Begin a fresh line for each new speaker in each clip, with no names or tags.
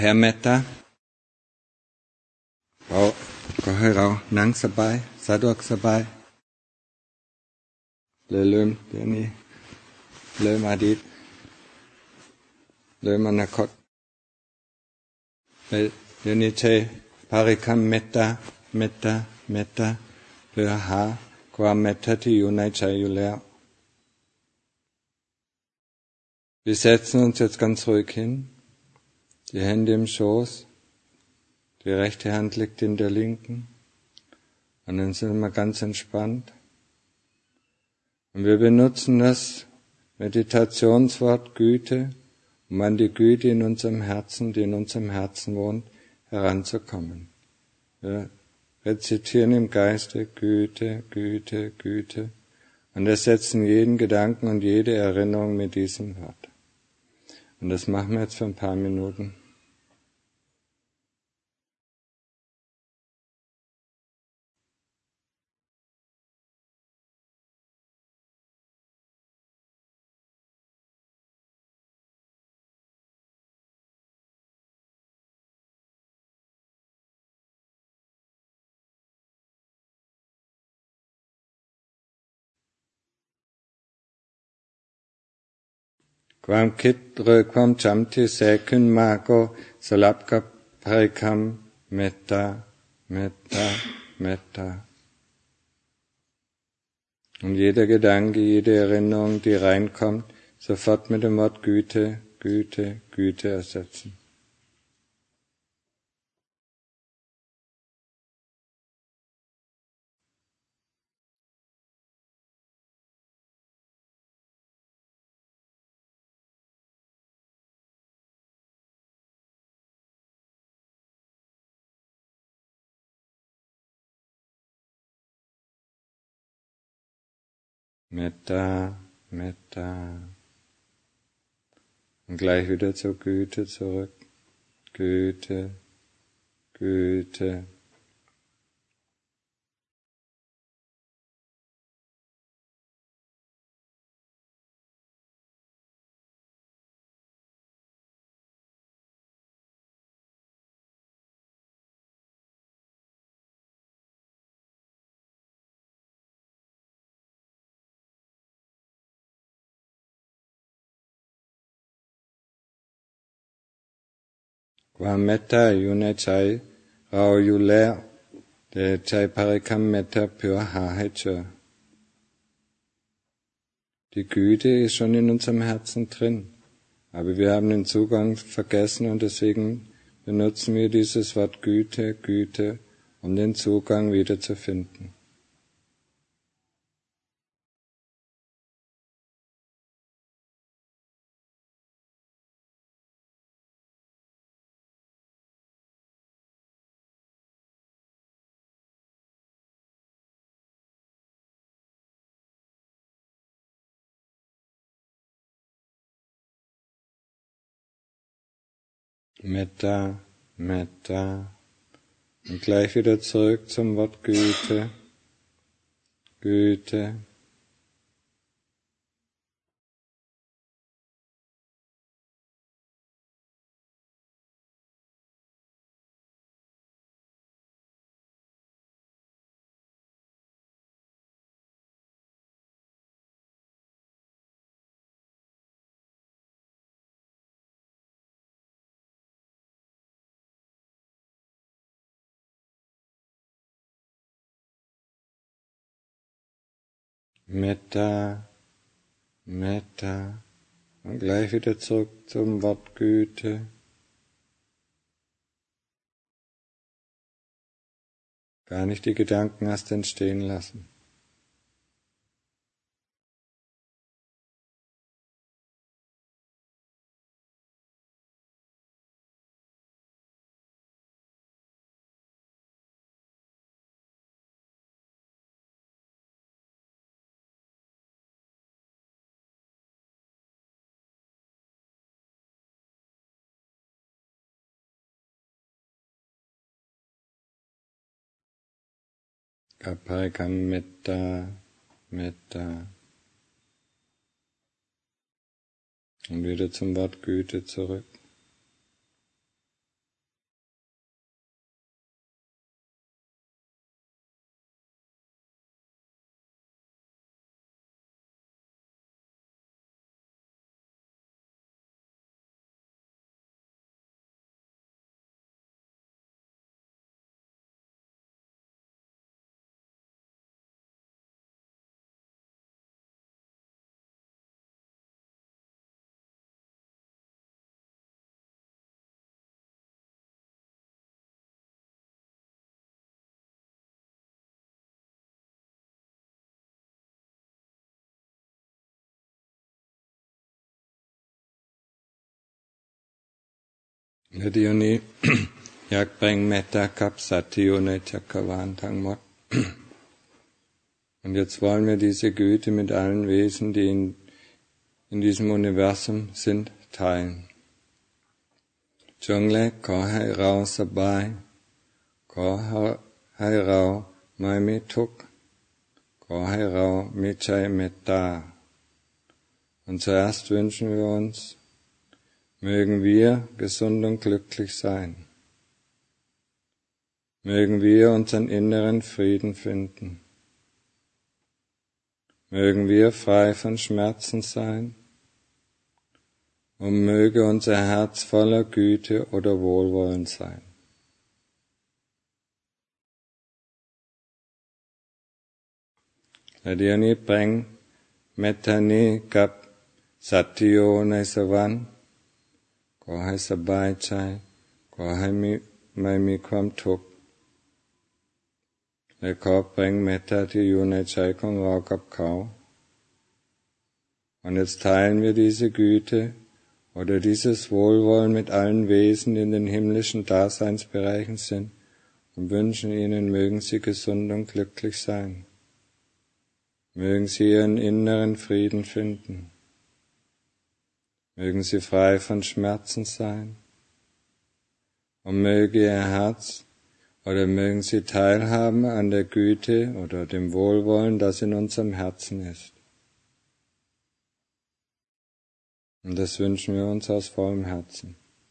แผ่เมตตาก็ให้เรานั่งสบายสะดวกสบายลืมเดี๋ยวนี้ลืมอดีตลืมอนาคตเดี๋ยวนี้ใช้บริกรรมเมตตาเมตตาเมตตาเพื่อหาความเมตตาที่อยู่ในใจอยู่แล้วWir setzen uns jetzt ganz ruhig hin, die Hände im Schoß, die rechte Hand liegt in der linken und dann sind wir ganz entspannt. Und wir benutzen das Meditationswort Güte, um an die Güte in unserem Herzen, die in unserem Herzen wohnt, heranzukommen. Wir rezitieren im Geiste Güte, Güte, Güte und ersetzen jeden Gedanken und jede Erinnerung mit diesem Wort. Und das machen wir jetzt für ein paar Minuten.ความคิดหรือความจำที่แทรกขึ้นมาก็สลับกับบริกรรมเมตตาเมตตาเมตตา Und jeder Gedanke, jede Erinnerung, die reinkommt, sofort mit dem Wort Güte, Güte, Güte ersetzen. Metta, Metta. Und gleich wieder zur Güte zurück. Güte, Güte.ความเมตตาอยู่ในใจเราอยู่แล้วแต่ใจบริกรรมเมตตาเพื่อหาให้เจอ Die Güte ist schon in unserem Herzen drin, aber wir haben den Zugang vergessen und deswegen benutzen wir dieses Wort Güte, Güte, um den Zugang wieder zu finden. Metta, Metta. Und gleich wieder zurück zum Wort Güte, Güte. Metta, Metta und gleich wieder zurück zum Wort Güte. Gar nicht die Gedanken erst entstehen lassen. Kappaikam Metta, Metta. Und wieder zum Wort Güte zurück. และเดี๋ยวนี้อยากแปลงเมตตากับสัตว์ที่อยู่ในจักรวาลทั้งหมด Und jetzt wollen wir diese Güte mit allen Wesen, die in diesem Universum sind, teilen. ช่วงแรกขอให้เราสบายขอให้เราไม่มีทุกข์ขอให้เรามีใจเมตตา Und zuerst wünschen wir uns, mögen wir gesund und glücklich sein. Mögen wir unseren inneren Frieden finden. Mögen wir frei von Schmerzen sein. Und möge unser Herz voller Güte oder Wohlwollen sein.และเดี๋ยวนี้แปลงเมตตานี้กับสัตว์ที่อยู่ในสวรรค์ขอให้สบายใจขอให้ไม่มีความทุกข์และขอแปลงเมตตาที่อยู่ในใจของเรากับเขา Und jetzt teilen wir diese Güte oder dieses Wohlwollen mit allen Wesen, die in den himmlischen Daseinsbereichen sind, und wünschen ihnen, mögen sie gesund und glücklich sein. Mögen sie ihren inneren Frieden finden. Mögen sie frei von Schmerzen sein. Und möge ihr Herz oder mögen sie teilhaben an der Güte oder dem Wohlwollen, das in unserem Herzen ist. Und das wünschen wir uns aus vollem Herzen.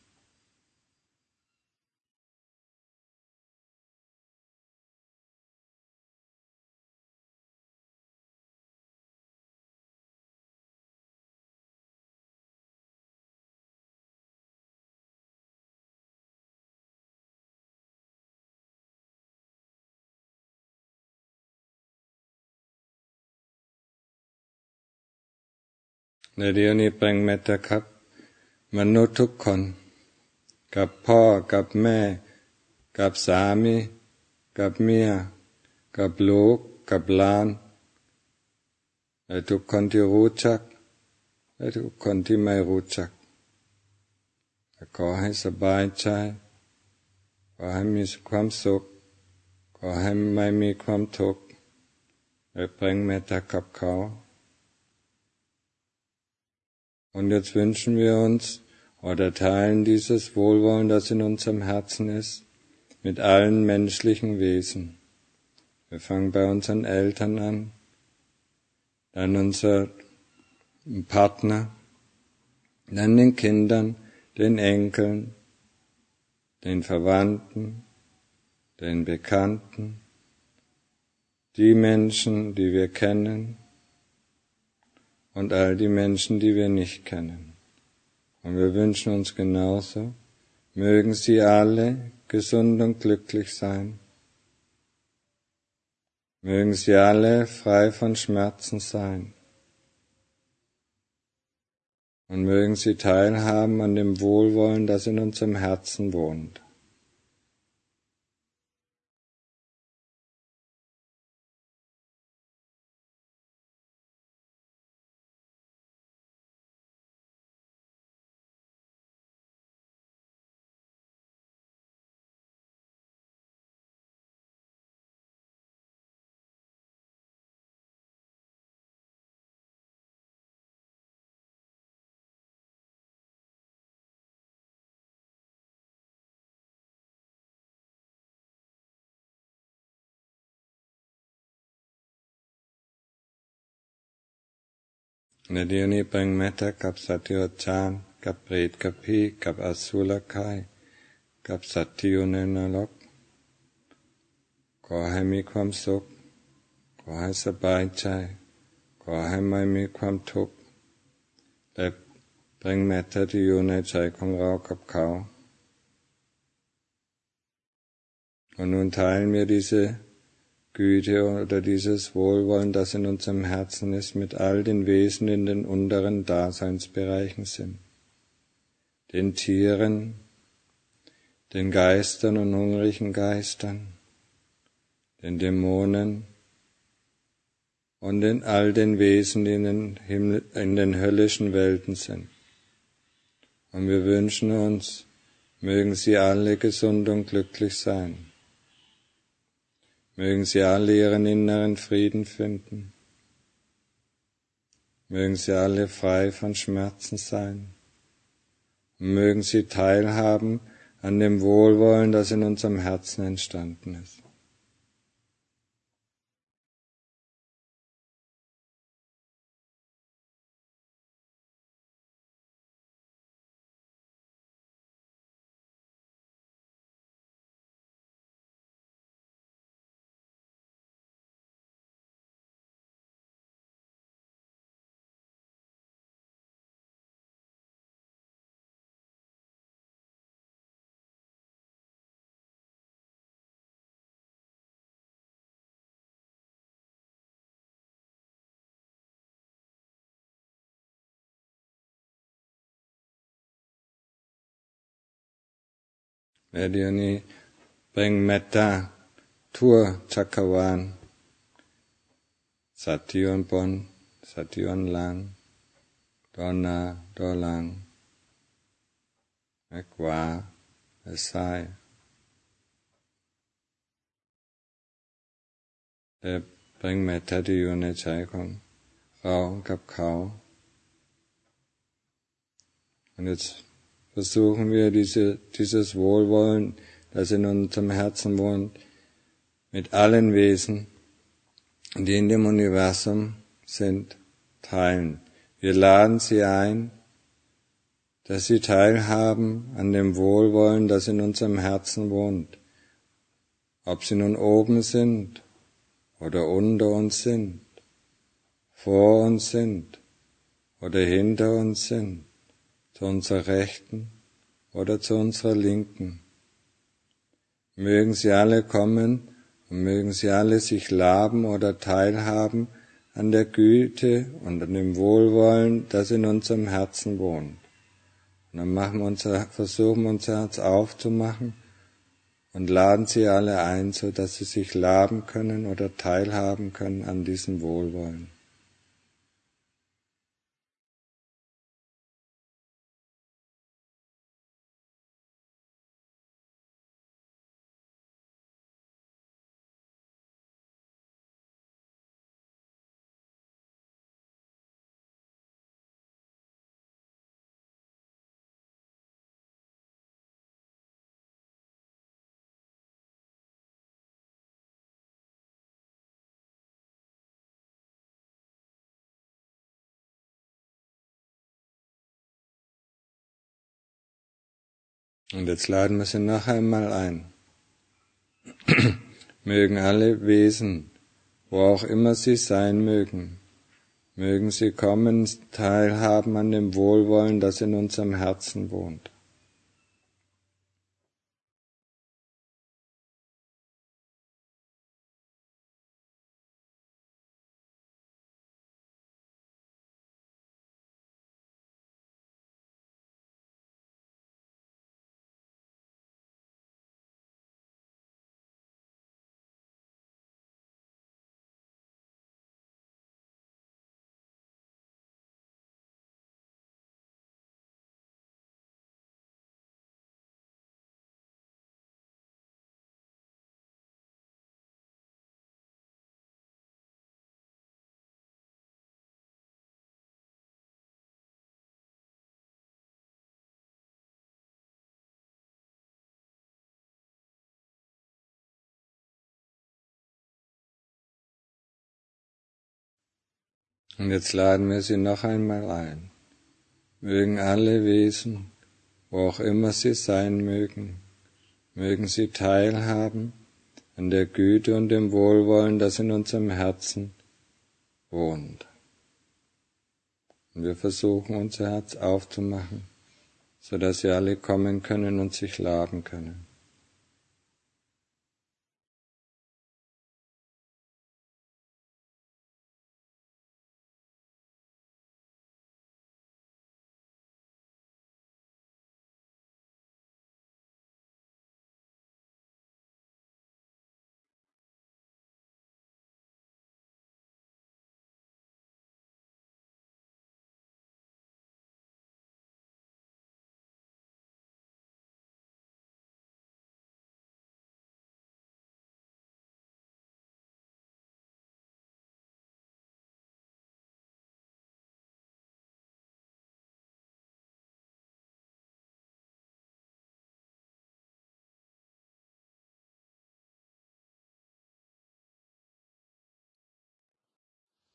ในเดี๋ยวนี้แปลงเมตตาครับมนุษย์ทุกคนกับพ่อกับแม่กับสามีกับเมียกับลูกกับหลานและทุกคนที่รู้จักและทุกคนที่ไม่รู้จักขอให้สบายใจขอให้มีความสุขขอให้ไม่มีความทุกข์และแปลงเมตตากับเขา Und jetzt wünschen wir uns oder teilen dieses Wohlwollen, das in unserem Herzen ist, mit allen menschlichen Wesen. Wir fangen bei unseren Eltern an, dann unser Partner, dann den Kindern, den Enkeln, den Verwandten, den Bekannten, die Menschen, die wir kennen, und all die Menschen, die wir nicht kennen. Und wir wünschen uns genauso, mögen sie alle gesund und glücklich sein. Mögen sie alle frei von Schmerzen sein. Und mögen sie teilhaben an dem Wohlwollen, das in unserem Herzen wohnt.ในเดี๋ยวนี้แปลงเมตตากับสัตว์ที่อดฌานกับเปรตกับผีกับอสุรกายกับสัตว์ที่อยู่ในนรกขอให้มีความสุขขอให้สบายใจขอให้ไม่มีความทุกข์และแปลงเมตตาที่อยู่ในใจของเรากับเขา Und nun teilen wir diese Güte oder dieses Wohlwollen, das in unserem Herzen ist, mit all den Wesen, die in den unteren Daseinsbereichen sind, den Tieren, den Geistern und hungrigen Geistern, den Dämonen und in all den Wesen, die in den höllischen Welten sind. Und wir wünschen uns, Mögen sie alle gesund und glücklich sein. Mögen sie alle ihren inneren Frieden finden. Mögen sie alle frei von Schmerzen sein. Und mögen sie teilhaben an dem Wohlwollen, das in unserem Herzen entstanden ist. Medioni bring Metta, Tur Chakawan, Sation Bon, Sation Lang, Donna, Dolang, Ekwa, Esai. Der bring Metta ที่อยู่ในใจของเรากับเขา Und jetzt versuchen wir dieses Wohlwollen, das in unserem Herzen wohnt, mit allen Wesen, die in dem Universum sind, teilen. Wir laden sie ein, dass sie teilhaben an dem Wohlwollen, das in unserem Herzen wohnt. Ob sie nun oben sind oder unter uns sind, vor uns sind oder hinter uns sind, zu unserer Rechten oder zu unserer Linken. Mögen sie alle kommen und mögen sie alle sich laben oder teilhaben an der Güte und an dem Wohlwollen, das in unserem Herzen wohnt. Und dann versuchen wir unser Herz aufzumachen und laden sie alle ein, so dass sie sich laben können oder teilhaben können an diesem Wohlwollen. Und jetzt laden wir sie noch einmal ein. Mögen alle Wesen, wo auch immer sie sein mögen, mögen sie kommen, teilhaben an dem Wohlwollen, das in unserem Herzen wohnt. Und jetzt laden wir sie noch einmal ein. Mögen alle Wesen, wo auch immer sie sein mögen, mögen sie teilhaben an der Güte und dem Wohlwollen, das in unserem Herzen wohnt. Und wir versuchen, unser Herz aufzumachen, so dass sie alle kommen können und sich laben können.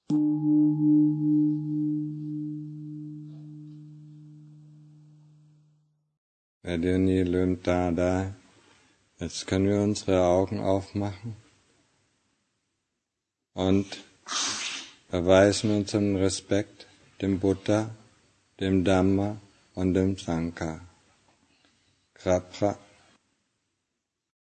Wer dir nie lönt da. Jetzt können wir unsere Augen aufmachen und erweisen unseren Respekt dem Buddha, dem Dhamma und dem Sangha. Krapra